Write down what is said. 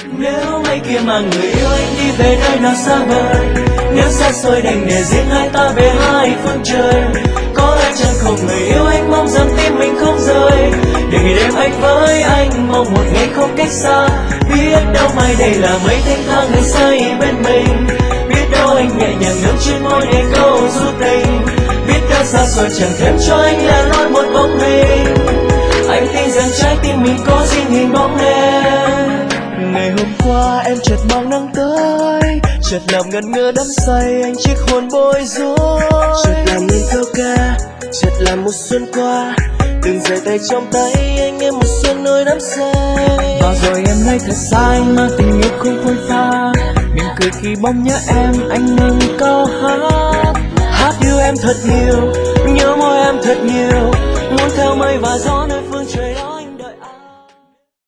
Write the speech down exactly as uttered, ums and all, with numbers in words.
Nếu mai kia mà người yêu anh đi về nơi nào xa vời, nếu xa xôi đành để riêng hai ta về hai phương trời, có ai chẳng không người yêu anh mong rằng tim mình không rời, để ngày đêm anh với anh mong một ngày không cách xa. Biết đâu mai đây là mấy thanh thang ngày xây bên mình, biết đâu anh nhẹ nhàng nâng trên môi để câu du tình, biết đâu xa xôi chẳng thêm cho anh là lối một bóng hình. Anh tin rằng trái tim mình có riêng hình bóng em. Ngày hôm qua em chợt mong nắng tới, chợt làm ngẩn ngơ đắm say anh chiếc hồn bối rối, chợt làm nên câu ca, chợt làm một xuân qua, từng giây tay trong tay anh em một xuân nỗi đắm say. Và rồi em thấy thật sai mà tình yêu không phôi pha, mỉm cười khi bóng nhớ em anh ngừng câu hát, hát yêu em thật nhiều, nhớ môi em thật nhiều, muốn theo mây và gió nơi phương